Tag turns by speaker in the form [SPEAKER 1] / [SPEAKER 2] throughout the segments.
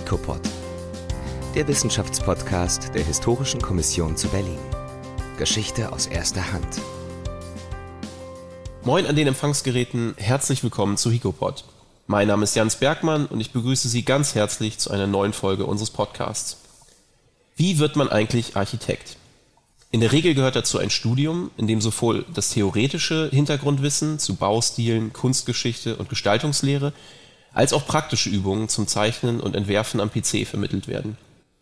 [SPEAKER 1] HICOPOD, der Wissenschaftspodcast der Historischen Kommission zu Berlin. Geschichte aus erster Hand.
[SPEAKER 2] Moin an den Empfangsgeräten, herzlich willkommen zu HICOPOD. Mein Name ist Jens Bergmann und ich begrüße Sie ganz herzlich zu einer neuen Folge unseres Podcasts. Wie wird man eigentlich Architekt? In der Regel gehört dazu ein Studium, in dem sowohl das theoretische Hintergrundwissen zu Baustilen, Kunstgeschichte und Gestaltungslehre als auch praktische Übungen zum Zeichnen und Entwerfen am PC vermittelt werden.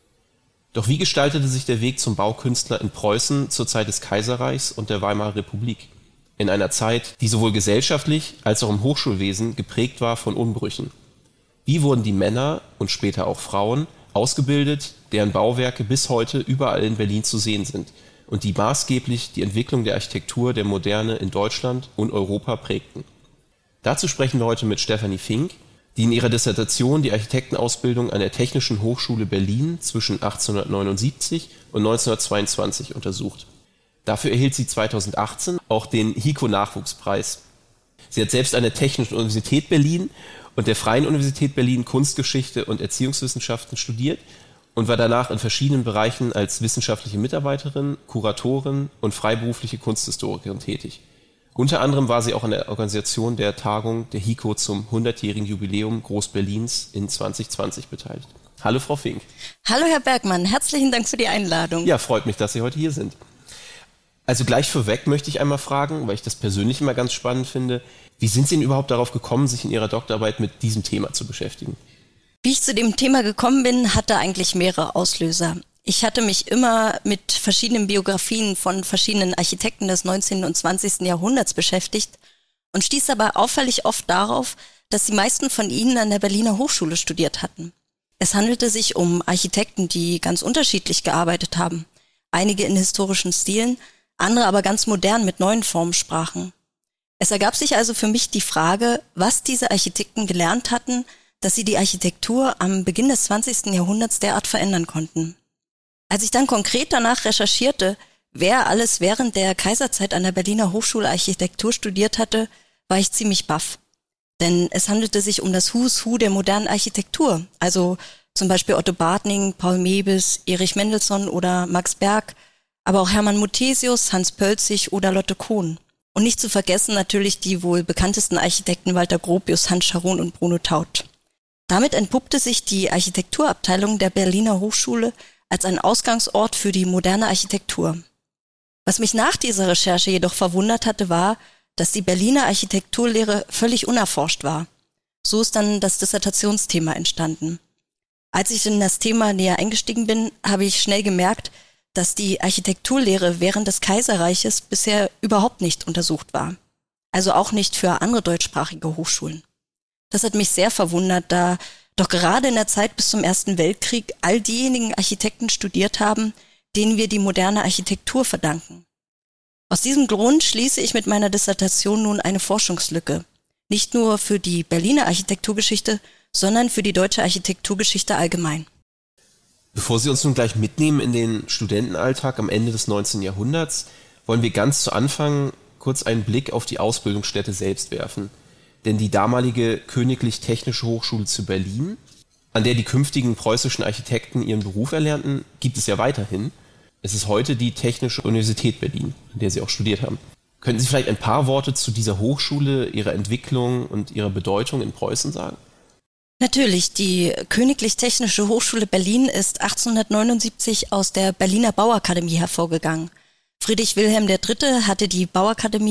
[SPEAKER 2] Doch wie gestaltete sich der Weg zum Baukünstler in Preußen zur Zeit des Kaiserreichs und der Weimarer Republik? In einer Zeit, die sowohl gesellschaftlich als auch im Hochschulwesen geprägt war von Umbrüchen. Wie wurden die Männer und später auch Frauen ausgebildet, deren Bauwerke bis heute überall in Berlin zu sehen sind und die maßgeblich die Entwicklung der Architektur der Moderne in Deutschland und Europa prägten? Dazu sprechen wir heute mit Stefanie Fink, die in ihrer Dissertation die Architektenausbildung an der Technischen Hochschule Berlin zwischen 1879 und 1922 untersucht. Dafür erhielt sie 2018 auch den HICO-Nachwuchspreis. Sie hat selbst an der Technischen Universität Berlin und der Freien Universität Berlin Kunstgeschichte und Erziehungswissenschaften studiert und war danach in verschiedenen Bereichen als wissenschaftliche Mitarbeiterin, Kuratorin und freiberufliche Kunsthistorikerin tätig. Unter anderem war sie auch an der Organisation der Tagung der HICO zum 100-jährigen Jubiläum Groß-Berlins in 2020 beteiligt. Hallo Frau Fink.
[SPEAKER 3] Hallo Herr Bergmann, herzlichen Dank für die Einladung.
[SPEAKER 2] Ja, freut mich, dass Sie heute hier sind. Also gleich vorweg möchte ich einmal fragen, weil ich das persönlich immer ganz spannend finde, wie sind Sie denn überhaupt darauf gekommen, sich in Ihrer Doktorarbeit mit diesem Thema zu beschäftigen?
[SPEAKER 3] Wie ich zu dem Thema gekommen bin, hatte eigentlich mehrere Auslöser. Ich hatte mich immer mit verschiedenen Biografien von verschiedenen Architekten des 19. und 20. Jahrhunderts beschäftigt und stieß dabei auffällig oft darauf, dass die meisten von ihnen an der Berliner Hochschule studiert hatten. Es handelte sich um Architekten, die ganz unterschiedlich gearbeitet haben. Einige in historischen Stilen, andere aber ganz modern mit neuen Formen sprachen. Es ergab sich also für mich die Frage, was diese Architekten gelernt hatten, dass sie die Architektur am Beginn des 20. Jahrhunderts derart verändern konnten. Als ich dann konkret danach recherchierte, wer alles während der Kaiserzeit an der Berliner Hochschule Architektur studiert hatte, war ich ziemlich baff. Denn es handelte sich um das Who's Who der modernen Architektur, also zum Beispiel Otto Bartning, Paul Mewes, Erich Mendelsohn oder Max Berg, aber auch Hermann Muthesius, Hans Pölzig oder Lotte Kohn. Und nicht zu vergessen natürlich die wohl bekanntesten Architekten Walter Gropius, Hans Scharoun und Bruno Taut. Damit entpuppte sich die Architekturabteilung der Berliner Hochschule als ein Ausgangsort für die moderne Architektur. Was mich nach dieser Recherche jedoch verwundert hatte, war, dass die Berliner Architekturlehre völlig unerforscht war. So ist dann das Dissertationsthema entstanden. Als ich in das Thema näher eingestiegen bin, habe ich schnell gemerkt, dass die Architekturlehre während des Kaiserreiches bisher überhaupt nicht untersucht war. Also auch nicht für andere deutschsprachige Hochschulen. Das hat mich sehr verwundert, da doch gerade in der Zeit bis zum Ersten Weltkrieg all diejenigen Architekten studiert haben, denen wir die moderne Architektur verdanken. Aus diesem Grund schließe ich mit meiner Dissertation nun eine Forschungslücke. Nicht nur für die Berliner Architekturgeschichte, sondern für die deutsche Architekturgeschichte allgemein.
[SPEAKER 2] Bevor Sie uns nun gleich mitnehmen in den Studentenalltag am Ende des 19. Jahrhunderts, wollen wir ganz zu Anfang kurz einen Blick auf die Ausbildungsstätte selbst werfen. Denn die damalige Königlich Technische Hochschule zu Berlin, an der die künftigen preußischen Architekten ihren Beruf erlernten, gibt es ja weiterhin. Es ist heute die Technische Universität Berlin, an der Sie auch studiert haben. Könnten Sie vielleicht ein paar Worte zu dieser Hochschule, ihrer Entwicklung und ihrer Bedeutung in Preußen sagen?
[SPEAKER 3] Natürlich, die Königlich Technische Hochschule Berlin ist 1879 aus der Berliner Bauakademie hervorgegangen. Friedrich Wilhelm III. Hatte die Bauakademie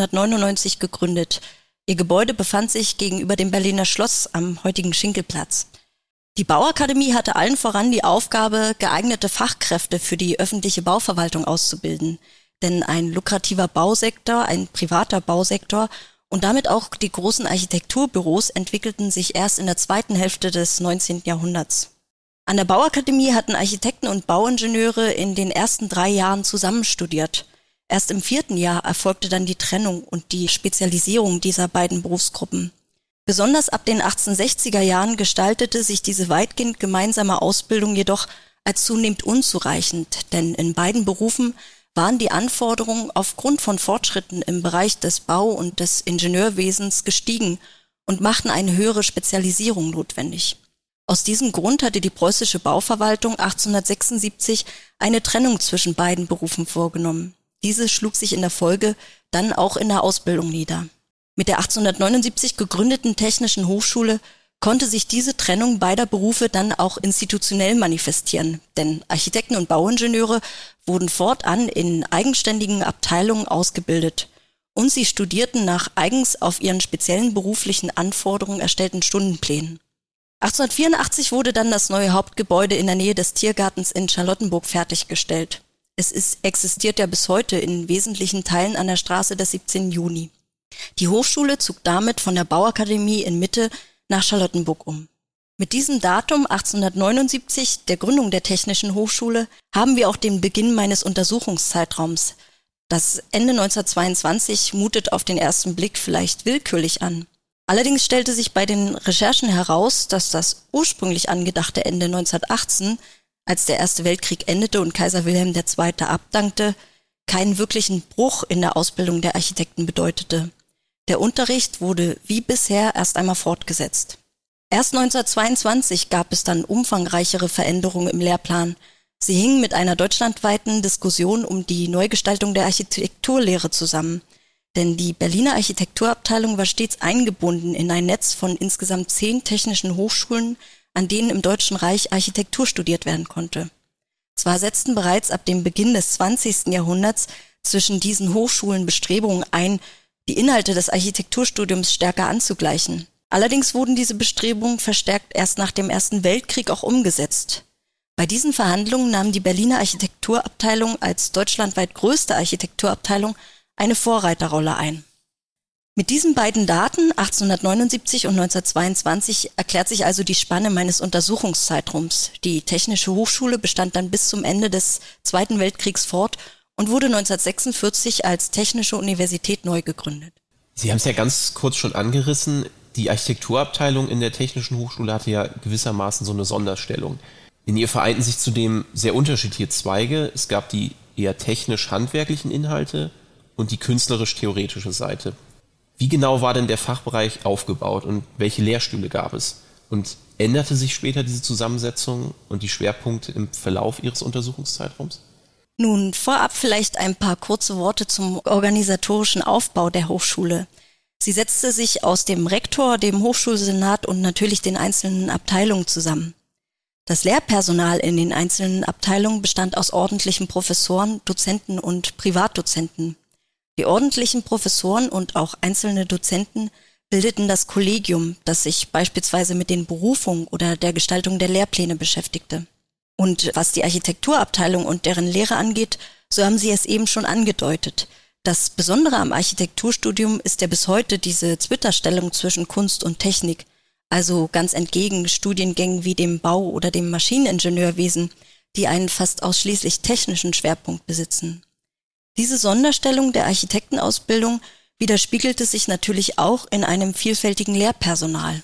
[SPEAKER 3] 1799 gegründet. Ihr Gebäude befand sich gegenüber dem Berliner Schloss am heutigen Schinkelplatz. Die Bauakademie hatte allen voran die Aufgabe, geeignete Fachkräfte für die öffentliche Bauverwaltung auszubilden. Denn ein lukrativer Bausektor, ein privater Bausektor und damit auch die großen Architekturbüros entwickelten sich erst in der zweiten Hälfte des 19. Jahrhunderts. An der Bauakademie hatten Architekten und Bauingenieure in den ersten 3 Jahren zusammen studiert. Erst im 4. Jahr erfolgte dann die Trennung und die Spezialisierung dieser beiden Berufsgruppen. Besonders ab den 1860er Jahren gestaltete sich diese weitgehend gemeinsame Ausbildung jedoch als zunehmend unzureichend, denn in beiden Berufen waren die Anforderungen aufgrund von Fortschritten im Bereich des Bau- und des Ingenieurwesens gestiegen und machten eine höhere Spezialisierung notwendig. Aus diesem Grund hatte die preußische Bauverwaltung 1876 eine Trennung zwischen beiden Berufen vorgenommen. Diese schlug sich in der Folge dann auch in der Ausbildung nieder. Mit der 1879 gegründeten Technischen Hochschule konnte sich diese Trennung beider Berufe dann auch institutionell manifestieren, denn Architekten und Bauingenieure wurden fortan in eigenständigen Abteilungen ausgebildet und sie studierten nach eigens auf ihren speziellen beruflichen Anforderungen erstellten Stundenplänen. 1884 wurde dann das neue Hauptgebäude in der Nähe des Tiergartens in Charlottenburg fertiggestellt. Existiert ja bis heute in wesentlichen Teilen an der Straße des 17. Juni. Die Hochschule zog damit von der Bauakademie in Mitte nach Charlottenburg um. Mit diesem Datum 1879, der Gründung der Technischen Hochschule, haben wir auch den Beginn meines Untersuchungszeitraums. Das Ende 1922 mutet auf den ersten Blick vielleicht willkürlich an. Allerdings stellte sich bei den Recherchen heraus, dass das ursprünglich angedachte Ende 1918, als der Erste Weltkrieg endete und Kaiser Wilhelm II. Abdankte, keinen wirklichen Bruch in der Ausbildung der Architekten bedeutete. Der Unterricht wurde wie bisher erst einmal fortgesetzt. Erst 1922 gab es dann umfangreichere Veränderungen im Lehrplan. Sie hingen mit einer deutschlandweiten Diskussion um die Neugestaltung der Architekturlehre zusammen. Denn die Berliner Architekturabteilung war stets eingebunden in ein Netz von insgesamt 10 technischen Hochschulen, an denen im Deutschen Reich Architektur studiert werden konnte. Zwar setzten bereits ab dem Beginn des 20. Jahrhunderts zwischen diesen Hochschulen Bestrebungen ein, die Inhalte des Architekturstudiums stärker anzugleichen. Allerdings wurden diese Bestrebungen verstärkt erst nach dem Ersten Weltkrieg auch umgesetzt. Bei diesen Verhandlungen nahm die Berliner Architekturabteilung als deutschlandweit größte Architekturabteilung eine Vorreiterrolle ein. Mit diesen beiden Daten, 1879 und 1922, erklärt sich also die Spanne meines Untersuchungszeitraums. Die Technische Hochschule bestand dann bis zum Ende des Zweiten Weltkriegs fort und wurde 1946 als Technische Universität neu gegründet.
[SPEAKER 2] Sie haben es ja ganz kurz schon angerissen. Die Architekturabteilung in der Technischen Hochschule hatte ja gewissermaßen so eine Sonderstellung. In ihr vereinten sich zudem sehr unterschiedliche Zweige. Es gab die eher technisch-handwerklichen Inhalte und die künstlerisch-theoretische Seite. Wie genau war denn der Fachbereich aufgebaut und welche Lehrstühle gab es? Und änderte sich später diese Zusammensetzung und die Schwerpunkte im Verlauf Ihres Untersuchungszeitraums?
[SPEAKER 3] Nun, vorab vielleicht ein paar kurze Worte zum organisatorischen Aufbau der Hochschule. Sie setzte sich aus dem Rektor, dem Hochschulsenat und natürlich den einzelnen Abteilungen zusammen. Das Lehrpersonal in den einzelnen Abteilungen bestand aus ordentlichen Professoren, Dozenten und Privatdozenten. Die ordentlichen Professoren und auch einzelne Dozenten bildeten das Kollegium, das sich beispielsweise mit den Berufungen oder der Gestaltung der Lehrpläne beschäftigte. Und was die Architekturabteilung und deren Lehre angeht, so haben Sie es eben schon angedeutet. Das Besondere am Architekturstudium ist ja bis heute diese Zwitterstellung zwischen Kunst und Technik, also ganz entgegen Studiengängen wie dem Bau- oder dem Maschineningenieurwesen, die einen fast ausschließlich technischen Schwerpunkt besitzen. Diese Sonderstellung der Architektenausbildung widerspiegelte sich natürlich auch in einem vielfältigen Lehrpersonal.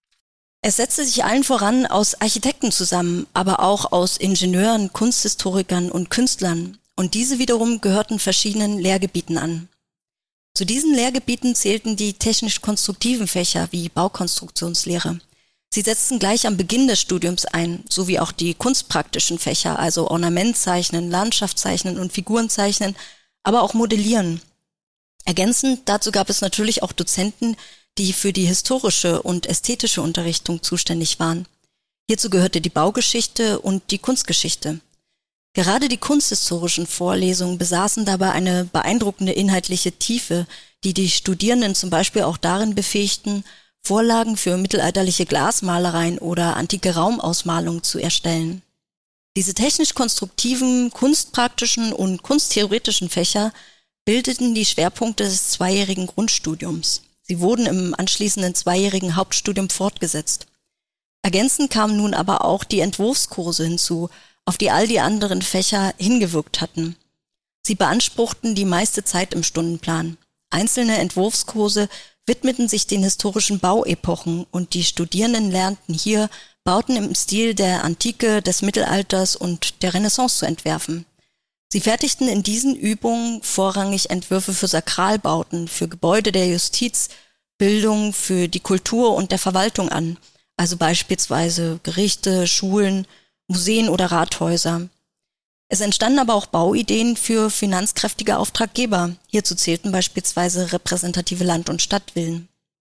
[SPEAKER 3] Es setzte sich allen voran aus Architekten zusammen, aber auch aus Ingenieuren, Kunsthistorikern und Künstlern, und diese wiederum gehörten verschiedenen Lehrgebieten an. Zu diesen Lehrgebieten zählten die technisch-konstruktiven Fächer wie Baukonstruktionslehre. Sie setzten gleich am Beginn des Studiums ein, sowie auch die kunstpraktischen Fächer, also Ornamentzeichnen, Landschaftszeichnen und Figurenzeichnen, aber auch Modellieren. Ergänzend dazu gab es natürlich auch Dozenten, die für die historische und ästhetische Unterrichtung zuständig waren. Hierzu gehörte die Baugeschichte und die Kunstgeschichte. Gerade die kunsthistorischen Vorlesungen besaßen dabei eine beeindruckende inhaltliche Tiefe, die die Studierenden zum Beispiel auch darin befähigten, Vorlagen für mittelalterliche Glasmalereien oder antike Raumausmalungen zu erstellen. Diese technisch-konstruktiven, kunstpraktischen und kunsttheoretischen Fächer bildeten die Schwerpunkte des zweijährigen Grundstudiums. Sie wurden im anschließenden zweijährigen Hauptstudium fortgesetzt. Ergänzend kamen nun aber auch die Entwurfskurse hinzu, auf die all die anderen Fächer hingewirkt hatten. Sie beanspruchten die meiste Zeit im Stundenplan. Einzelne Entwurfskurse widmeten sich den historischen Bauepochen und die Studierenden lernten hier, Bauten im Stil der Antike, des Mittelalters und der Renaissance zu entwerfen. Sie fertigten in diesen Übungen vorrangig Entwürfe für Sakralbauten, für Gebäude der Justiz, Bildung, für die Kultur und der Verwaltung an, also beispielsweise Gerichte, Schulen, Museen oder Rathäuser. Es entstanden aber auch Bauideen für finanzkräftige Auftraggeber. Hierzu zählten beispielsweise repräsentative Land- und Stadtvillen.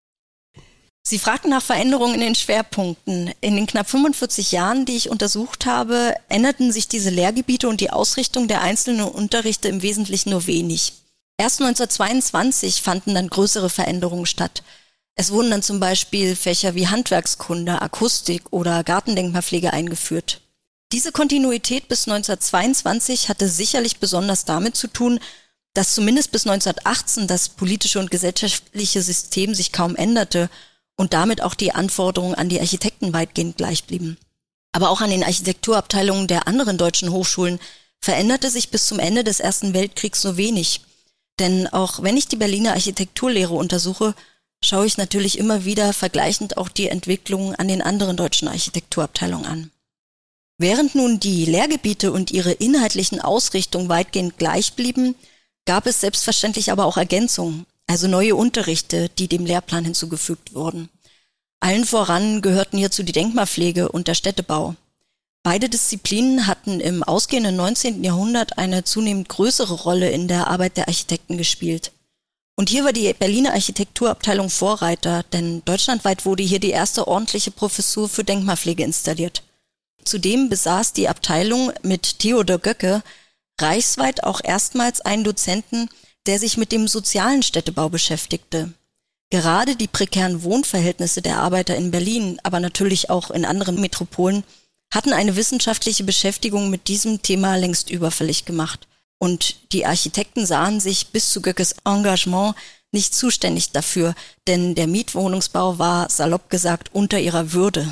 [SPEAKER 3] Sie fragten nach Veränderungen in den Schwerpunkten. In den knapp 45 Jahren, die ich untersucht habe, änderten sich diese Lehrgebiete und die Ausrichtung der einzelnen Unterrichte im Wesentlichen nur wenig. Erst 1922 fanden dann größere Veränderungen statt. Es wurden dann zum Beispiel Fächer wie Handwerkskunde, Akustik oder Gartendenkmalpflege eingeführt. Diese Kontinuität bis 1922 hatte sicherlich besonders damit zu tun, dass zumindest bis 1918 das politische und gesellschaftliche System sich kaum änderte und damit auch die Anforderungen an die Architekten weitgehend gleich blieben. Aber auch an den Architekturabteilungen der anderen deutschen Hochschulen veränderte sich bis zum Ende des Ersten Weltkriegs nur wenig. Denn auch wenn ich die Berliner Architekturlehre untersuche, schaue ich natürlich immer wieder vergleichend auch die Entwicklungen an den anderen deutschen Architekturabteilungen an. Während nun die Lehrgebiete und ihre inhaltlichen Ausrichtungen weitgehend gleich blieben, gab es selbstverständlich aber auch Ergänzungen, also neue Unterrichte, die dem Lehrplan hinzugefügt wurden. Allen voran gehörten hierzu die Denkmalpflege und der Städtebau. Beide Disziplinen hatten im ausgehenden 19. Jahrhundert eine zunehmend größere Rolle in der Arbeit der Architekten gespielt. Und hier war die Berliner Architekturabteilung Vorreiter, denn deutschlandweit wurde hier die erste ordentliche Professur für Denkmalpflege installiert. Zudem besaß die Abteilung mit Theodor Göcke reichsweit auch erstmals einen Dozenten, der sich mit dem sozialen Städtebau beschäftigte. Gerade die prekären Wohnverhältnisse der Arbeiter in Berlin, aber natürlich auch in anderen Metropolen, hatten eine wissenschaftliche Beschäftigung mit diesem Thema längst überfällig gemacht. Und die Architekten sahen sich bis zu Göckes Engagement nicht zuständig dafür, denn der Mietwohnungsbau war, salopp gesagt, unter ihrer Würde.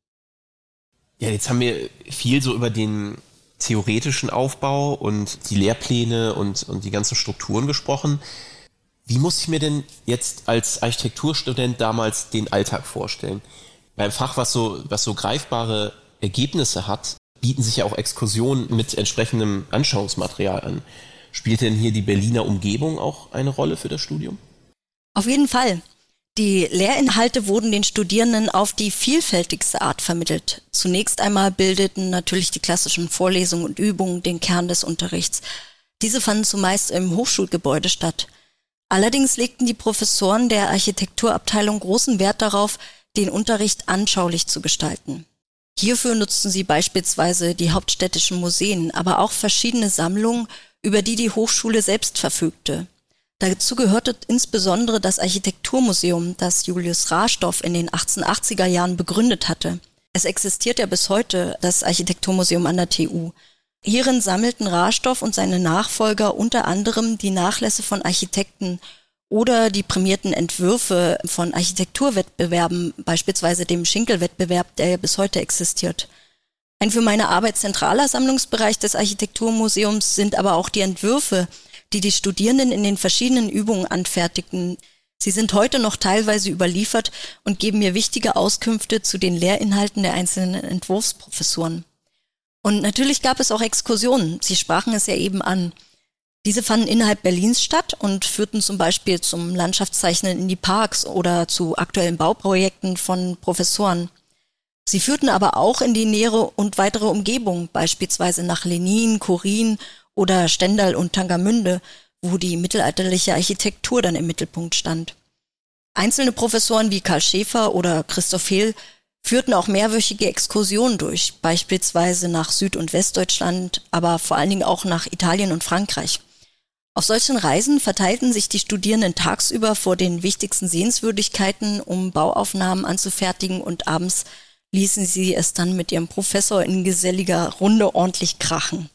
[SPEAKER 2] Ja, jetzt haben wir viel so über den theoretischen Aufbau und die Lehrpläne und die ganzen Strukturen gesprochen. Wie muss ich mir denn jetzt als Architekturstudent damals den Alltag vorstellen? Beim Fach, was so greifbare Ergebnisse hat, bieten sich ja auch Exkursionen mit entsprechendem Anschauungsmaterial an. Spielt denn hier die Berliner Umgebung auch eine Rolle für das Studium?
[SPEAKER 3] Auf jeden Fall. Die Lehrinhalte wurden den Studierenden auf die vielfältigste Art vermittelt. Zunächst einmal bildeten natürlich die klassischen Vorlesungen und Übungen den Kern des Unterrichts. Diese fanden zumeist im Hochschulgebäude statt. Allerdings legten die Professoren der Architekturabteilung großen Wert darauf, den Unterricht anschaulich zu gestalten. Hierfür nutzten sie beispielsweise die hauptstädtischen Museen, aber auch verschiedene Sammlungen, über die die Hochschule selbst verfügte. Dazu gehörte insbesondere das Architekturmuseum, das Julius Rahstoff in den 1880er Jahren begründet hatte. Es existiert ja bis heute, das Architekturmuseum an der TU. Hierin sammelten Rahstoff und seine Nachfolger unter anderem die Nachlässe von Architekten oder die prämierten Entwürfe von Architekturwettbewerben, beispielsweise dem Schinkel-Wettbewerb, der ja bis heute existiert. Ein für meine Arbeit zentraler Sammlungsbereich des Architekturmuseums sind aber auch die Entwürfe, die die Studierenden in den verschiedenen Übungen anfertigten. Sie sind heute noch teilweise überliefert und geben mir wichtige Auskünfte zu den Lehrinhalten der einzelnen Entwurfsprofessuren. Und natürlich gab es auch Exkursionen, Sie sprachen es ja eben an. Diese fanden innerhalb Berlins statt und führten zum Beispiel zum Landschaftszeichnen in die Parks oder zu aktuellen Bauprojekten von Professoren. Sie führten aber auch in die nähere und weitere Umgebung, beispielsweise nach Lenin, Chorin oder Stendal und Tangermünde, wo die mittelalterliche Architektur dann im Mittelpunkt stand. Einzelne Professoren wie Karl Schäfer oder Christoph Hehl führten auch mehrwöchige Exkursionen durch, beispielsweise nach Süd- und Westdeutschland, aber vor allen Dingen auch nach Italien und Frankreich. Auf solchen Reisen verteilten sich die Studierenden tagsüber vor den wichtigsten Sehenswürdigkeiten, um Bauaufnahmen anzufertigen, und abends ließen sie es dann mit ihrem Professor in geselliger Runde ordentlich krachen.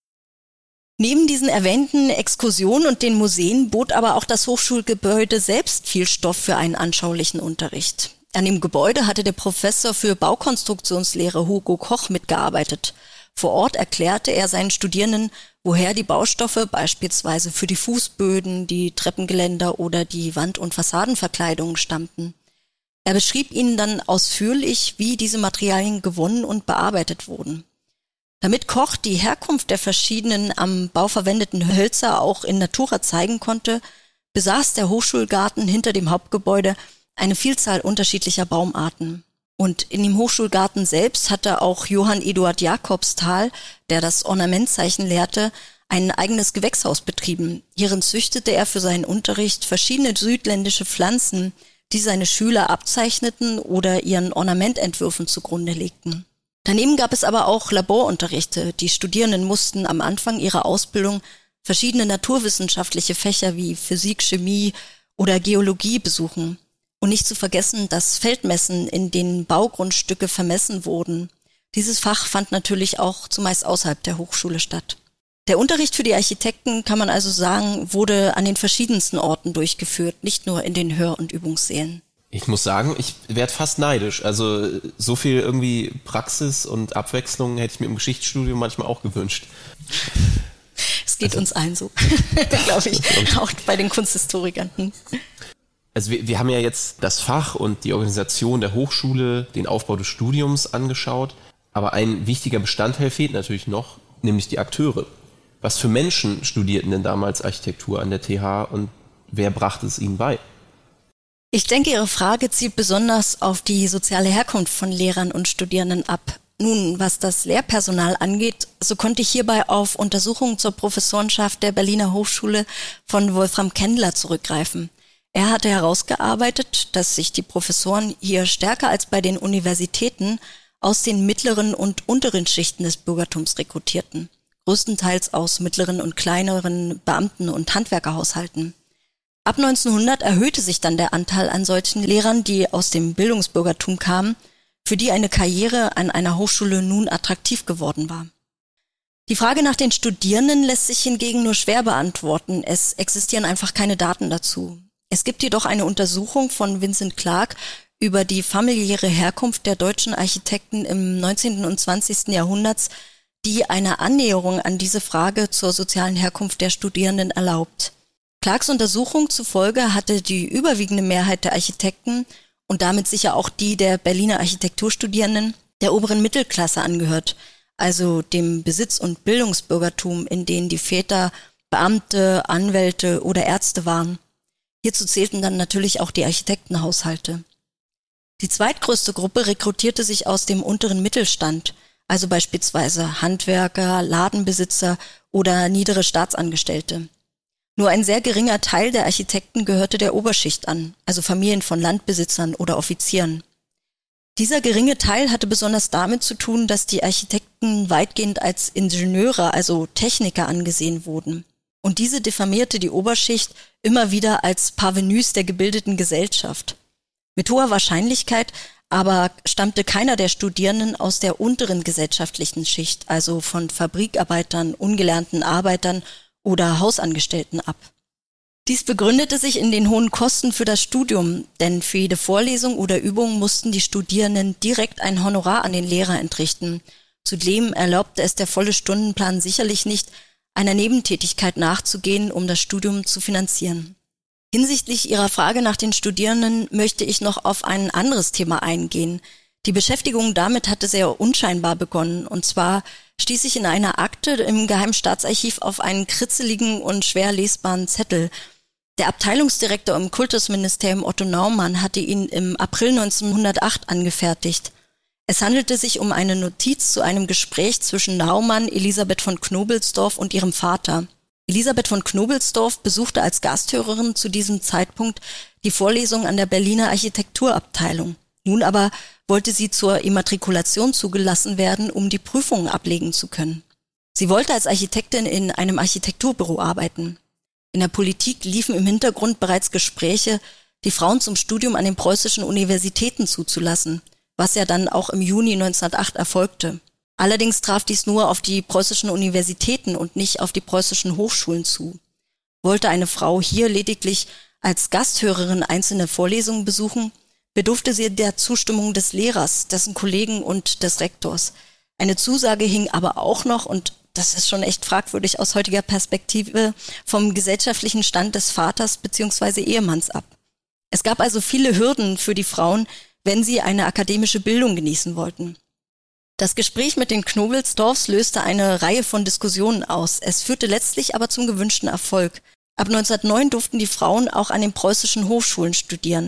[SPEAKER 3] Neben diesen erwähnten Exkursionen und den Museen bot aber auch das Hochschulgebäude selbst viel Stoff für einen anschaulichen Unterricht. An dem Gebäude hatte der Professor für Baukonstruktionslehre Hugo Koch mitgearbeitet. Vor Ort erklärte er seinen Studierenden, woher die Baustoffe beispielsweise für die Fußböden, die Treppengeländer oder die Wand- und Fassadenverkleidungen stammten. Er beschrieb ihnen dann ausführlich, wie diese Materialien gewonnen und bearbeitet wurden. Damit Koch die Herkunft der verschiedenen am Bau verwendeten Hölzer auch in Natura zeigen konnte, besaß der Hochschulgarten hinter dem Hauptgebäude eine Vielzahl unterschiedlicher Baumarten. Und in dem Hochschulgarten selbst hatte auch Johann Eduard Jacobsthal, der das Ornamentzeichen lehrte, ein eigenes Gewächshaus betrieben. Hierin züchtete er für seinen Unterricht verschiedene südländische Pflanzen, die seine Schüler abzeichneten oder ihren Ornamententwürfen zugrunde legten. Daneben gab es aber auch Laborunterrichte. Die Studierenden mussten am Anfang ihrer Ausbildung verschiedene naturwissenschaftliche Fächer wie Physik, Chemie oder Geologie besuchen. Und nicht zu vergessen das Feldmessen, in denen Baugrundstücke vermessen wurden. Dieses Fach fand natürlich auch zumeist außerhalb der Hochschule statt. Der Unterricht für die Architekten, kann man also sagen, wurde an den verschiedensten Orten durchgeführt, nicht nur in den Hör- und Übungssälen.
[SPEAKER 2] Ich muss sagen, ich werde fast neidisch. Also so viel irgendwie Praxis und Abwechslung hätte ich mir im Geschichtsstudium manchmal auch gewünscht.
[SPEAKER 3] Es geht uns allen so, glaube ich, auch bei den Kunsthistorikern.
[SPEAKER 2] Also wir haben ja jetzt das Fach und die Organisation der Hochschule, den Aufbau des Studiums angeschaut, aber ein wichtiger Bestandteil fehlt natürlich noch, nämlich die Akteure. Was für Menschen studierten denn damals Architektur an der TH und wer brachte es ihnen bei?
[SPEAKER 3] Ich denke, Ihre Frage zielt besonders auf die soziale Herkunft von Lehrern und Studierenden ab. Nun, was das Lehrpersonal angeht, so konnte ich hierbei auf Untersuchungen zur Professorenschaft der Berliner Hochschule von Wolfram Kendler zurückgreifen. Er hatte herausgearbeitet, dass sich die Professoren hier stärker als bei den Universitäten aus den mittleren und unteren Schichten des Bürgertums rekrutierten, größtenteils aus mittleren und kleineren Beamten- und Handwerkerhaushalten. Ab 1900 erhöhte sich dann der Anteil an solchen Lehrern, die aus dem Bildungsbürgertum kamen, für die eine Karriere an einer Hochschule nun attraktiv geworden war. Die Frage nach den Studierenden lässt sich hingegen nur schwer beantworten. Es existieren einfach keine Daten dazu. Es gibt jedoch eine Untersuchung von Vincent Clark über die familiäre Herkunft der deutschen Architekten im 19. und 20. Jahrhunderts, die eine Annäherung an diese Frage zur sozialen Herkunft der Studierenden erlaubt. Clarks Untersuchung zufolge hatte die überwiegende Mehrheit der Architekten und damit sicher auch die der Berliner Architekturstudierenden der oberen Mittelklasse angehört, also dem Besitz- und Bildungsbürgertum, in denen die Väter Beamte, Anwälte oder Ärzte waren. Hierzu zählten dann natürlich auch die Architektenhaushalte. Die zweitgrößte Gruppe rekrutierte sich aus dem unteren Mittelstand, also beispielsweise Handwerker, Ladenbesitzer oder niedere Staatsangestellte. Nur ein sehr geringer Teil der Architekten gehörte der Oberschicht an, also Familien von Landbesitzern oder Offizieren. Dieser geringe Teil hatte besonders damit zu tun, dass die Architekten weitgehend als Ingenieure, also Techniker, angesehen wurden. Und diese diffamierte die Oberschicht immer wieder als Parvenus der gebildeten Gesellschaft. Mit hoher Wahrscheinlichkeit aber stammte keiner der Studierenden aus der unteren gesellschaftlichen Schicht, also von Fabrikarbeitern, ungelernten Arbeitern oder Hausangestellten ab. Dies begründete sich in den hohen Kosten für das Studium, denn für jede Vorlesung oder Übung mussten die Studierenden direkt ein Honorar an den Lehrer entrichten. Zudem erlaubte es der volle Stundenplan sicherlich nicht, einer Nebentätigkeit nachzugehen, um das Studium zu finanzieren. Hinsichtlich Ihrer Frage nach den Studierenden möchte ich noch auf ein anderes Thema eingehen. Die Beschäftigung damit hatte sehr unscheinbar begonnen, und zwar stieß ich in einer Akte im Geheimen Staatsarchiv auf einen kritzeligen und schwer lesbaren Zettel. Der Abteilungsdirektor im Kultusministerium Otto Naumann hatte ihn im April 1908 angefertigt. Es handelte sich um eine Notiz zu einem Gespräch zwischen Naumann, Elisabeth von Knobelsdorff und ihrem Vater. Elisabeth von Knobelsdorff besuchte als Gasthörerin zu diesem Zeitpunkt die Vorlesung an der Berliner Architekturabteilung. Nun aber wollte sie zur Immatrikulation zugelassen werden, um die Prüfungen ablegen zu können. Sie wollte als Architektin in einem Architekturbüro arbeiten. In der Politik liefen im Hintergrund bereits Gespräche, die Frauen zum Studium an den preußischen Universitäten zuzulassen, was ja dann auch im Juni 1908 erfolgte. Allerdings traf dies nur auf die preußischen Universitäten und nicht auf die preußischen Hochschulen zu. Wollte eine Frau hier lediglich als Gasthörerin einzelne Vorlesungen besuchen, bedurfte sie der Zustimmung des Lehrers, dessen Kollegen und des Rektors. Eine Zusage hing aber auch noch, und das ist schon echt fragwürdig aus heutiger Perspektive, vom gesellschaftlichen Stand des Vaters bzw. Ehemanns ab. Es gab also viele Hürden für die Frauen, wenn sie eine akademische Bildung genießen wollten. Das Gespräch mit den Knobelsdorffs löste eine Reihe von Diskussionen aus. Es führte letztlich aber zum gewünschten Erfolg. Ab 1909 durften die Frauen auch an den preußischen Hochschulen studieren.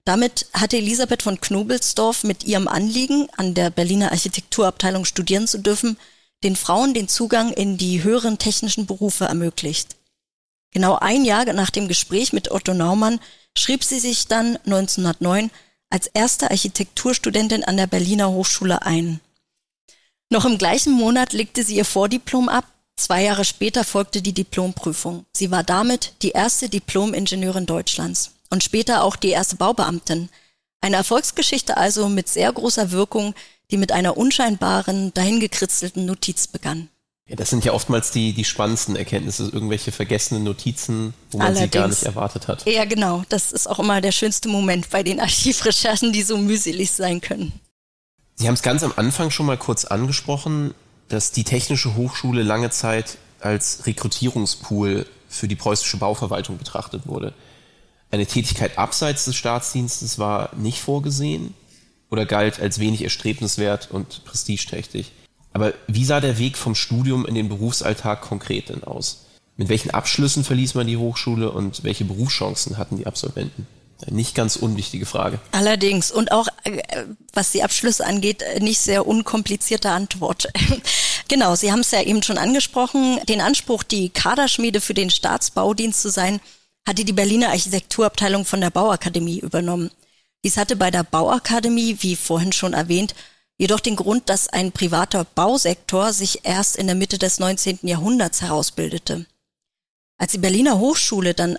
[SPEAKER 3] Damit hatte Elisabeth von Knobelsdorff mit ihrem Anliegen, an der Berliner Architekturabteilung studieren zu dürfen, den Frauen den Zugang in die höheren technischen Berufe ermöglicht. Genau ein Jahr nach dem Gespräch mit Otto Naumann schrieb sie sich dann 1909 als erste Architekturstudentin an der Berliner Hochschule ein. Noch im gleichen Monat legte sie ihr Vordiplom ab. 2 Jahre später folgte die Diplomprüfung. Sie war damit die erste Diplom-Ingenieurin Deutschlands und später auch die erste Baubeamtin. Eine Erfolgsgeschichte also mit sehr großer Wirkung, die mit einer unscheinbaren, dahingekritzelten Notiz begann.
[SPEAKER 2] Ja, das sind ja oftmals die spannendsten Erkenntnisse, irgendwelche vergessenen Notizen, wo man
[SPEAKER 3] Allerdings,
[SPEAKER 2] sie gar nicht erwartet hat.
[SPEAKER 3] Ja, genau. Das ist auch immer der schönste Moment bei den Archivrecherchen, die so mühselig sein können.
[SPEAKER 2] Sie haben es ganz am Anfang schon mal kurz angesprochen, dass die Technische Hochschule lange Zeit als Rekrutierungspool für die preußische Bauverwaltung betrachtet wurde. Eine Tätigkeit abseits des Staatsdienstes war nicht vorgesehen oder galt als wenig erstrebenswert und prestigeträchtig. Aber wie sah der Weg vom Studium in den Berufsalltag konkret denn aus? Mit welchen Abschlüssen verließ man die Hochschule und welche Berufschancen hatten die Absolventen? Eine nicht ganz unwichtige Frage.
[SPEAKER 3] Allerdings und auch, was die Abschlüsse angeht, nicht sehr unkomplizierte Antwort. Genau, Sie haben es ja eben schon angesprochen. Den Anspruch, die Kaderschmiede für den Staatsbaudienst zu sein, hatte die Berliner Architekturabteilung von der Bauakademie übernommen. Dies hatte bei der Bauakademie, wie vorhin schon erwähnt, jedoch den Grund, dass ein privater Bausektor sich erst in der Mitte des 19. Jahrhunderts herausbildete. Als die Berliner Hochschule dann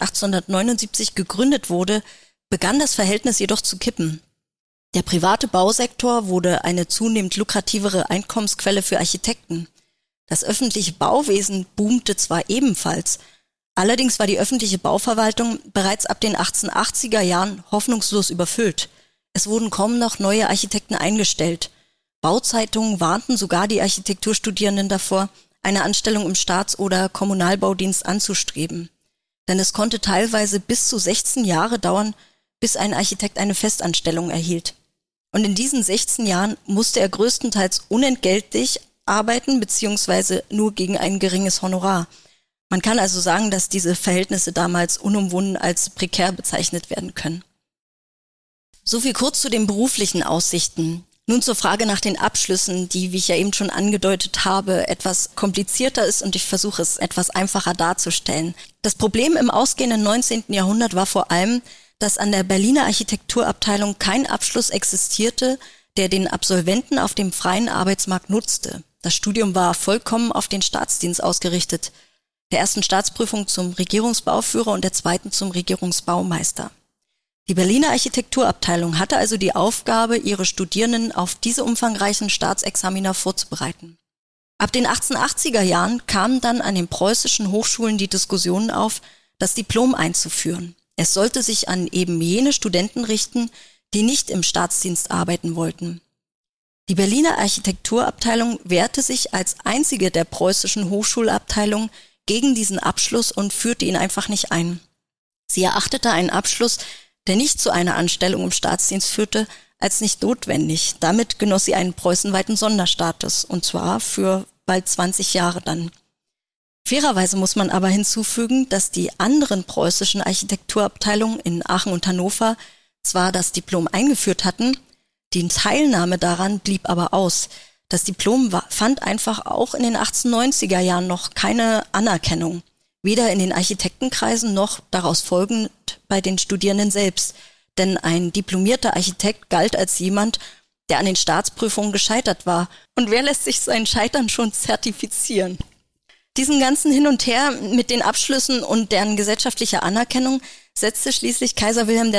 [SPEAKER 3] 1879 gegründet wurde, begann das Verhältnis jedoch zu kippen. Der private Bausektor wurde eine zunehmend lukrativere Einkommensquelle für Architekten. Das öffentliche Bauwesen boomte zwar ebenfalls, allerdings war die öffentliche Bauverwaltung bereits ab den 1880er Jahren hoffnungslos überfüllt. Es wurden kaum noch neue Architekten eingestellt. Bauzeitungen warnten sogar die Architekturstudierenden davor, eine Anstellung im Staats- oder Kommunalbaudienst anzustreben. Denn es konnte teilweise bis zu 16 Jahre dauern, bis ein Architekt eine Festanstellung erhielt. Und in diesen 16 Jahren musste er größtenteils unentgeltlich arbeiten bzw. nur gegen ein geringes Honorar. Man kann also sagen, dass diese Verhältnisse damals unumwunden als prekär bezeichnet werden können. So viel kurz zu den beruflichen Aussichten. Nun zur Frage nach den Abschlüssen, die, wie ich ja eben schon angedeutet habe, etwas komplizierter ist und ich versuche es etwas einfacher darzustellen. Das Problem im ausgehenden 19. Jahrhundert war vor allem, dass an der Berliner Architekturabteilung kein Abschluss existierte, der den Absolventen auf dem freien Arbeitsmarkt nutzte. Das Studium war vollkommen auf den Staatsdienst ausgerichtet. Der ersten Staatsprüfung zum Regierungsbauführer und der zweiten zum Regierungsbaumeister. Die Berliner Architekturabteilung hatte also die Aufgabe, ihre Studierenden auf diese umfangreichen Staatsexamina vorzubereiten. Ab den 1880er Jahren kamen dann an den preußischen Hochschulen die Diskussionen auf, das Diplom einzuführen. Es sollte sich an eben jene Studenten richten, die nicht im Staatsdienst arbeiten wollten. Die Berliner Architekturabteilung wehrte sich als einzige der preußischen Hochschulabteilungen gegen diesen Abschluss und führte ihn einfach nicht ein. Sie erachtete einen Abschluss, der nicht zu einer Anstellung im Staatsdienst führte, als nicht notwendig. Damit genoss sie einen preußenweiten Sonderstatus, und zwar für bald 20 Jahre dann. Fairerweise muss man aber hinzufügen, dass die anderen preußischen Architekturabteilungen in Aachen und Hannover zwar das Diplom eingeführt hatten, die Teilnahme daran blieb aber aus. Das Diplom fand einfach auch in den 1890er Jahren noch keine Anerkennung. Weder in den Architektenkreisen noch daraus folgend bei den Studierenden selbst. Denn ein diplomierter Architekt galt als jemand, der an den Staatsprüfungen gescheitert war. Und wer lässt sich sein Scheitern schon zertifizieren? Diesen ganzen Hin und Her mit den Abschlüssen und deren gesellschaftlicher Anerkennung setzte schließlich Kaiser Wilhelm II.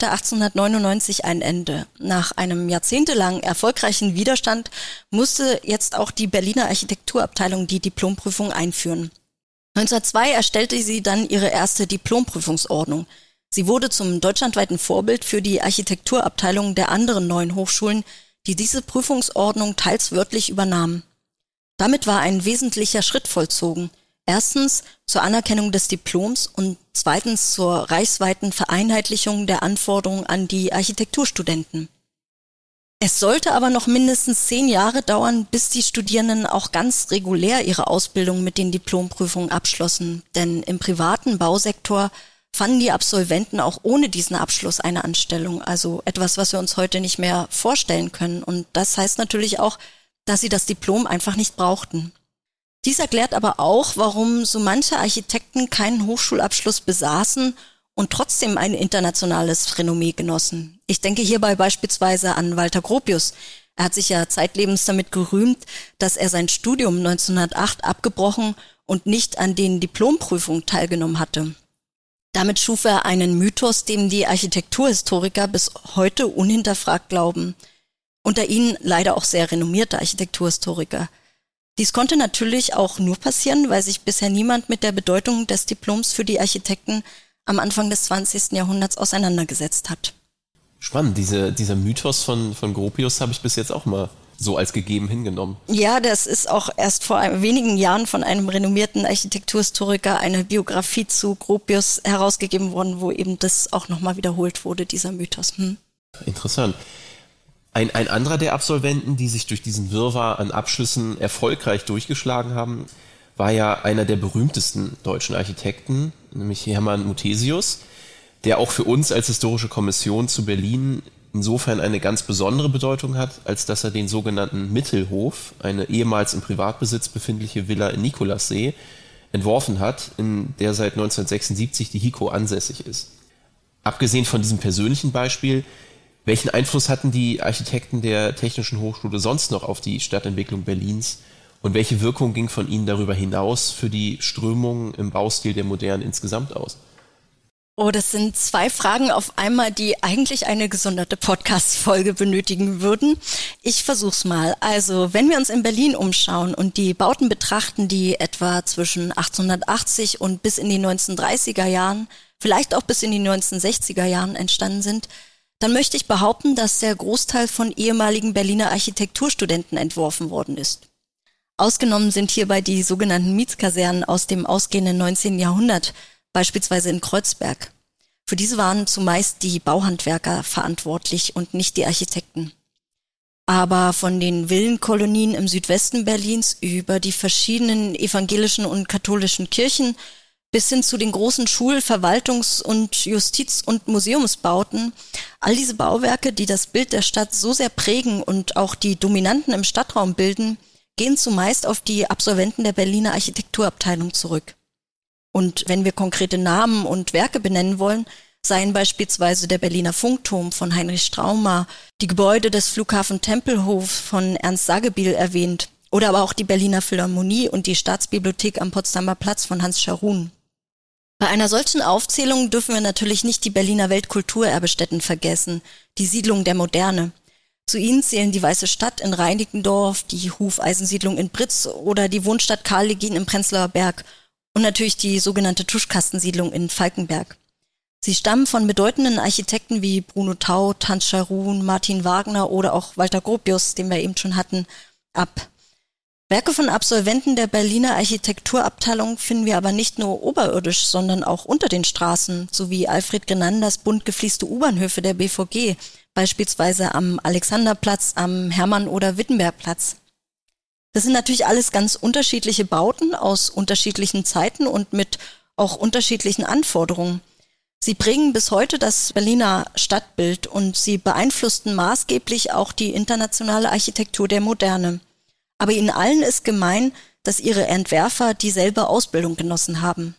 [SPEAKER 3] 1899 ein Ende. Nach einem jahrzehntelang erfolgreichen Widerstand musste jetzt auch die Berliner Architekturabteilung die Diplomprüfung einführen. 1902 erstellte sie dann ihre erste Diplomprüfungsordnung. Sie wurde zum deutschlandweiten Vorbild für die Architekturabteilungen der anderen 9 Hochschulen, die diese Prüfungsordnung teils wörtlich übernahmen. Damit war ein wesentlicher Schritt vollzogen. Erstens zur Anerkennung des Diploms und zweitens zur reichsweiten Vereinheitlichung der Anforderungen an die Architekturstudenten. Es sollte aber noch mindestens 10 Jahre dauern, bis die Studierenden auch ganz regulär ihre Ausbildung mit den Diplomprüfungen abschlossen, denn im privaten Bausektor fanden die Absolventen auch ohne diesen Abschluss eine Anstellung. Also etwas, was wir uns heute nicht mehr vorstellen können. Und das heißt natürlich auch, dass sie das Diplom einfach nicht brauchten. Dies erklärt aber auch, warum so manche Architekten keinen Hochschulabschluss besaßen und trotzdem ein internationales Renommee genossen. Ich denke hierbei beispielsweise an Walter Gropius. Er hat sich ja zeitlebens damit gerühmt, dass er sein Studium 1908 abgebrochen und nicht an den Diplomprüfungen teilgenommen hatte. Damit schuf er einen Mythos, dem die Architekturhistoriker bis heute unhinterfragt glauben. Unter ihnen leider auch sehr renommierte Architekturhistoriker. Dies konnte natürlich auch nur passieren, weil sich bisher niemand mit der Bedeutung des Diploms für die Architekten am Anfang des 20. Jahrhunderts auseinandergesetzt hat.
[SPEAKER 2] Spannend, dieser Mythos von Gropius habe ich bis jetzt auch mal so als gegeben hingenommen.
[SPEAKER 3] Ja, das ist auch erst vor wenigen Jahren von einem renommierten Architekturhistoriker eine Biografie zu Gropius herausgegeben worden, wo eben das auch nochmal wiederholt wurde, dieser Mythos.
[SPEAKER 2] Interessant. Ein anderer der Absolventen, die sich durch diesen Wirrwarr an Abschlüssen erfolgreich durchgeschlagen haben, war ja einer der berühmtesten deutschen Architekten, nämlich Hermann Muthesius, der auch für uns als Historische Kommission zu Berlin insofern eine ganz besondere Bedeutung hat, als dass er den sogenannten Mittelhof, eine ehemals im Privatbesitz befindliche Villa in Nikolassee, entworfen hat, in der seit 1976 die HIKO ansässig ist. Abgesehen von diesem persönlichen Beispiel, welchen Einfluss hatten die Architekten der Technischen Hochschule sonst noch auf die Stadtentwicklung Berlins und welche Wirkung ging von ihnen darüber hinaus für die Strömungen im Baustil der Moderne insgesamt aus?
[SPEAKER 3] Oh, das sind zwei Fragen auf einmal, die eigentlich eine gesonderte Podcast-Folge benötigen würden. Ich versuch's mal. Also, wenn wir uns in Berlin umschauen und die Bauten betrachten, die etwa zwischen 1880 und bis in die 1930er Jahren, vielleicht auch bis in die 1960er Jahren entstanden sind, dann möchte ich behaupten, dass der Großteil von ehemaligen Berliner Architekturstudenten entworfen worden ist. Ausgenommen sind hierbei die sogenannten Mietskasernen aus dem ausgehenden 19. Jahrhundert, beispielsweise in Kreuzberg. Für diese waren zumeist die Bauhandwerker verantwortlich und nicht die Architekten. Aber von den Villenkolonien im Südwesten Berlins über die verschiedenen evangelischen und katholischen Kirchen bis hin zu den großen Schul-, Verwaltungs- und Justiz- und Museumsbauten, all diese Bauwerke, die das Bild der Stadt so sehr prägen und auch die Dominanten im Stadtraum bilden, gehen zumeist auf die Absolventen der Berliner Architekturabteilung zurück. Und wenn wir konkrete Namen und Werke benennen wollen, seien beispielsweise der Berliner Funkturm von Heinrich Straumer, die Gebäude des Flughafen Tempelhof von Ernst Sagebiel erwähnt oder aber auch die Berliner Philharmonie und die Staatsbibliothek am Potsdamer Platz von Hans Scharoun. Bei einer solchen Aufzählung dürfen wir natürlich nicht die Berliner Weltkulturerbestätten vergessen, die Siedlung der Moderne. Zu ihnen zählen die Weiße Stadt in Reinickendorf, die Hufeisensiedlung in Britz oder die Wohnstadt Karl Legien im Prenzlauer Berg und natürlich die sogenannte Tuschkastensiedlung in Falkenberg. Sie stammen von bedeutenden Architekten wie Bruno Taut, Hans Scharoun, Martin Wagner oder auch Walter Gropius, den wir eben schon hatten, ab. Werke von Absolventen der Berliner Architekturabteilung finden wir aber nicht nur oberirdisch, sondern auch unter den Straßen, sowie Alfred Grenanders bunt geflieste U-Bahnhöfe der BVG, beispielsweise am Alexanderplatz, am Hermann- oder Wittenbergplatz. Das sind natürlich alles ganz unterschiedliche Bauten aus unterschiedlichen Zeiten und mit auch unterschiedlichen Anforderungen. Sie prägen bis heute das Berliner Stadtbild und sie beeinflussten maßgeblich auch die internationale Architektur der Moderne. Aber ihnen allen ist gemein, dass ihre Entwerfer dieselbe Ausbildung genossen haben.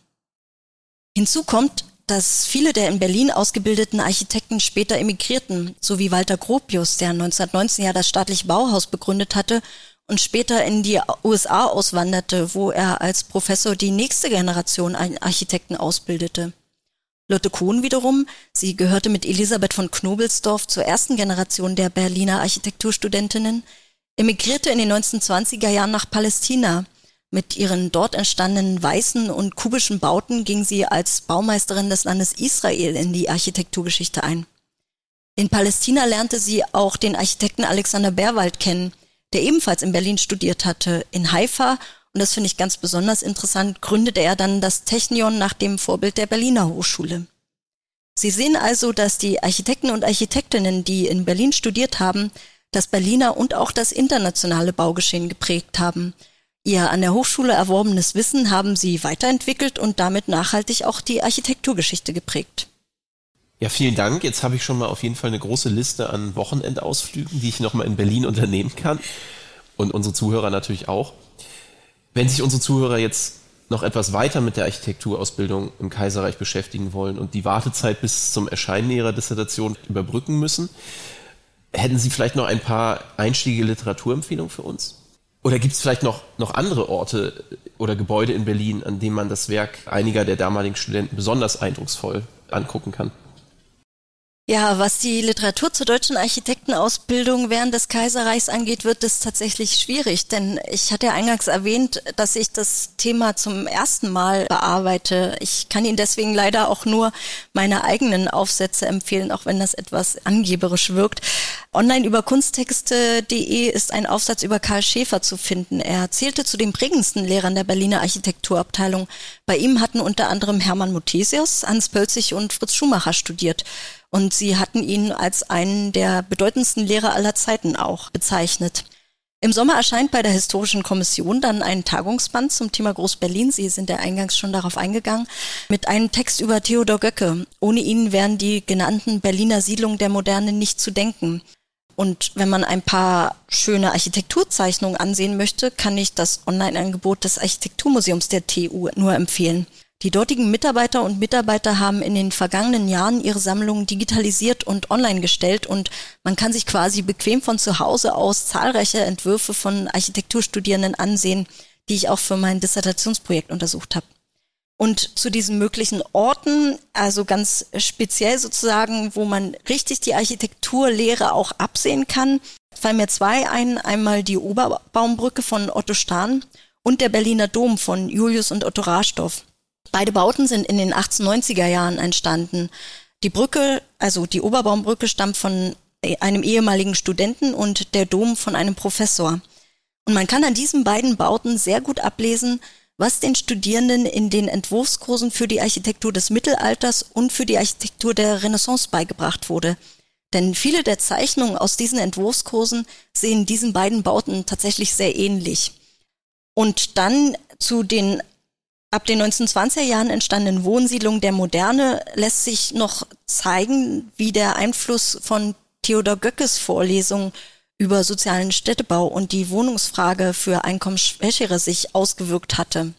[SPEAKER 3] Hinzu kommt, dass viele der in Berlin ausgebildeten Architekten später emigrierten, so wie Walter Gropius, der 1919 ja das staatliche Bauhaus begründet hatte und später in die USA auswanderte, wo er als Professor die nächste Generation an Architekten ausbildete. Lotte Kohn wiederum, sie gehörte mit Elisabeth von Knobelsdorf zur ersten Generation der Berliner Architekturstudentinnen, emigrierte in den 1920er Jahren nach Palästina. Mit ihren dort entstandenen weißen und kubischen Bauten ging sie als Baumeisterin des Landes Israel in die Architekturgeschichte ein. In Palästina lernte sie auch den Architekten Alexander Berwald kennen, der ebenfalls in Berlin studiert hatte. In Haifa, und das finde ich ganz besonders interessant, gründete er dann das Technion nach dem Vorbild der Berliner Hochschule. Sie sehen also, dass die Architekten und Architektinnen, die in Berlin studiert haben, das Berliner und auch das internationale Baugeschehen geprägt haben. Ihr an der Hochschule erworbenes Wissen haben Sie weiterentwickelt und damit nachhaltig auch die Architekturgeschichte geprägt.
[SPEAKER 2] Ja, vielen Dank. Jetzt habe ich schon mal auf jeden Fall eine große Liste an Wochenendausflügen, die ich nochmal in Berlin unternehmen kann. Und unsere Zuhörer natürlich auch. Wenn sich unsere Zuhörer jetzt noch etwas weiter mit der Architekturausbildung im Kaiserreich beschäftigen wollen und die Wartezeit bis zum Erscheinen ihrer Dissertation überbrücken müssen, hätten Sie vielleicht noch ein paar einstiegige Literaturempfehlungen für uns? Oder gibt es vielleicht noch andere Orte oder Gebäude in Berlin, an denen man das Werk einiger der damaligen Studenten besonders eindrucksvoll angucken kann?
[SPEAKER 3] Ja, was die Literatur zur deutschen Architektenausbildung während des Kaiserreichs angeht, wird es tatsächlich schwierig, denn ich hatte ja eingangs erwähnt, dass ich das Thema zum ersten Mal bearbeite. Ich kann Ihnen deswegen leider auch nur meine eigenen Aufsätze empfehlen, auch wenn das etwas angeberisch wirkt. Online über kunsttexte.de ist ein Aufsatz über Karl Schäfer zu finden. Er zählte zu den prägendsten Lehrern der Berliner Architekturabteilung. Bei ihm hatten unter anderem Hermann Muthesius, Hans Pölzig und Fritz Schumacher studiert. Und sie hatten ihn als einen der bedeutendsten Lehrer aller Zeiten auch bezeichnet. Im Sommer erscheint bei der Historischen Kommission dann ein Tagungsband zum Thema Groß-Berlin. Sie sind ja eingangs schon darauf eingegangen, mit einem Text über Theodor Göcke. Ohne ihn wären die genannten Berliner Siedlungen der Moderne nicht zu denken. Und wenn man ein paar schöne Architekturzeichnungen ansehen möchte, kann ich das Online-Angebot des Architekturmuseums der TU nur empfehlen. Die dortigen Mitarbeiter und Mitarbeiter haben in den vergangenen Jahren ihre Sammlungen digitalisiert und online gestellt und man kann sich quasi bequem von zu Hause aus zahlreiche Entwürfe von Architekturstudierenden ansehen, die ich auch für mein Dissertationsprojekt untersucht habe. Und zu diesen möglichen Orten, also ganz speziell sozusagen, wo man richtig die Architekturlehre auch absehen kann, fallen mir zwei ein. Einmal die Oberbaumbrücke von Otto Stahn und der Berliner Dom von Julius und Otto Rahstoff. Beide Bauten sind in den 1890er Jahren entstanden. Die Brücke, also die Oberbaumbrücke, stammt von einem ehemaligen Studenten und der Dom von einem Professor. Und man kann an diesen beiden Bauten sehr gut ablesen, was den Studierenden in den Entwurfskursen für die Architektur des Mittelalters und für die Architektur der Renaissance beigebracht wurde. Denn viele der Zeichnungen aus diesen Entwurfskursen sehen diesen beiden Bauten tatsächlich sehr ähnlich. Und dann zu den ab den 1920er Jahren entstandenen Wohnsiedlungen der Moderne lässt sich noch zeigen, wie der Einfluss von Theodor Göckes Vorlesungen über sozialen Städtebau und die Wohnungsfrage für Einkommensschwächere sich ausgewirkt hatte.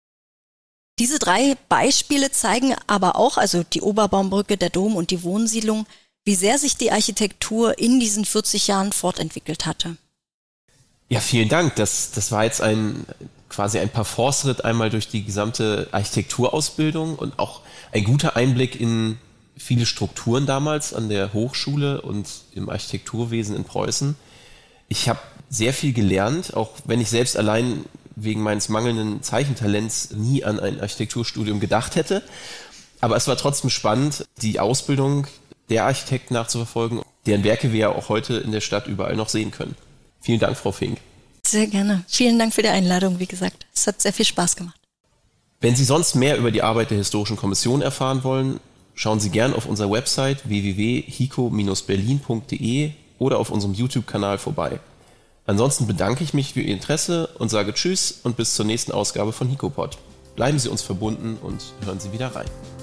[SPEAKER 3] Diese drei Beispiele zeigen aber auch, also die Oberbaumbrücke, der Dom und die Wohnsiedlung, wie sehr sich die Architektur in diesen 40 Jahren fortentwickelt hatte.
[SPEAKER 2] Ja, vielen Dank. Das war jetzt quasi ein Parforce-Ritt einmal durch die gesamte Architekturausbildung und auch ein guter Einblick in viele Strukturen damals an der Hochschule und im Architekturwesen in Preußen. Ich habe sehr viel gelernt, auch wenn ich selbst allein wegen meines mangelnden Zeichentalents nie an ein Architekturstudium gedacht hätte. Aber es war trotzdem spannend, die Ausbildung der Architekten nachzuverfolgen, deren Werke wir ja auch heute in der Stadt überall noch sehen können. Vielen Dank, Frau Fink.
[SPEAKER 3] Sehr gerne. Vielen Dank für die Einladung, wie gesagt. Es hat sehr viel Spaß gemacht.
[SPEAKER 2] Wenn Sie sonst mehr über die Arbeit der Historischen Kommission erfahren wollen, schauen Sie gern auf unserer Website www.hico-berlin.de oder auf unserem YouTube-Kanal vorbei. Ansonsten bedanke ich mich für Ihr Interesse und sage Tschüss und bis zur nächsten Ausgabe von HICOPOD. Bleiben Sie uns verbunden und hören Sie wieder rein.